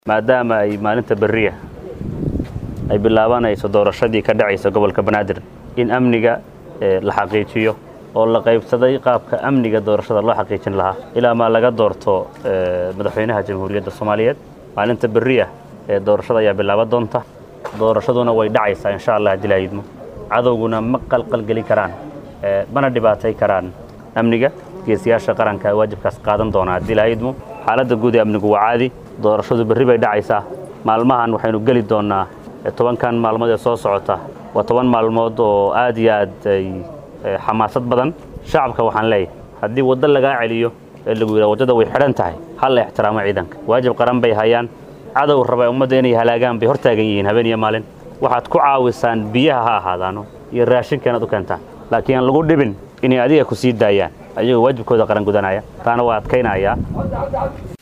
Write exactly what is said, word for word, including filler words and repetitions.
maadaama ay maalinta bariya ay bilaabanayso doorashadii ka dhacaysa gobolka Banaadir in amniga la xaqiijiyo oo la qaybsaday qaabka amniga doorashada loo xaqiijin lahaa ilaa ma laga doorto madaxweynaha jamhuuriyadda Soomaaliyeed maalinta bariya ee doorashada ayaa bilaaban doonta doorashaduna way dhacaysaa insha Allah dilaayidmo cadawguna ma qalqal gelin karaan bana dhibaatay karaan amniga geesiyaasha qaranka waajibkaas qaadan doona dilaayidmo xaaladda guud ee amnigu waa caadi doorashadu bari bay dhacaysaa maalmahan waxaynu gali doonaa toban kan maalmood ee soo socota waa toban maalmood oo aad iyo aad ay xamaasad badan shacabka waxaan leeyahay haddii waddo laga celiyo ee lagu yiraahdo waddada way xiran tahay hal la ixtiraamo ciidanka waajib qaran bay hayaan cadow raba ummadda inay halaagaan bay hortaagan yihiin habeen iyo maalin waxaad ku caawisaan biyaha ha ahaadaano iyo raashinka inaad u keentaan laakiin aan lagu dhibin inay adiga ku sii daayaan ayagoo waajibkooda qaran gudanaya taana waa adkaynayaa